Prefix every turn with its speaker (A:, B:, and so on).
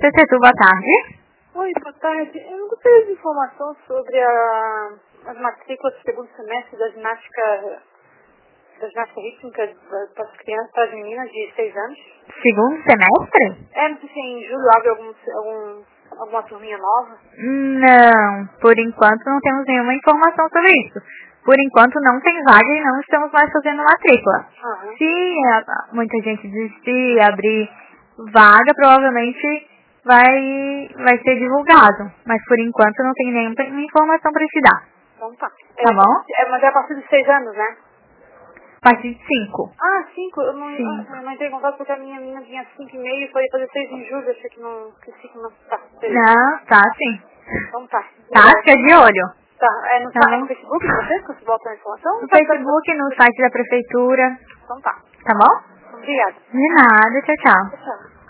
A: CCTU, boa tarde.
B: Oi, boa tarde. Eu gostaria de informação sobre as matrículas do segundo semestre da ginástica rítmica para as crianças, para as meninas de 6 anos.
A: Segundo semestre?
B: Não sei se em julho abre alguma turminha nova.
A: Não, por enquanto não temos nenhuma informação sobre isso. Por enquanto não tem vaga e não estamos mais fazendo matrícula.
B: Uhum.
A: Se muita gente desistir, abrir vaga, provavelmente vai ser divulgado. Mas por enquanto não tem nenhuma informação para te dar.
B: Então tá.
A: Tá bom?
B: Mas é a partir de 6 anos, né?
A: A partir de 5.
B: 5. Eu não entrei em contato porque a minha menina tinha 5,5 e foi fazer 6 em julho. Achei que não... Tá, beleza.
A: Não, tá sim.
B: Então tá.
A: Tá? Fica de olho.
B: Tá,
A: Tá
B: no
A: bom?
B: Facebook de vocês que você bota a informação?
A: No Facebook, no site da prefeitura.
B: Então tá.
A: Tá bom?
B: Obrigada.
A: De nada, tchau, tchau.
B: Tchau.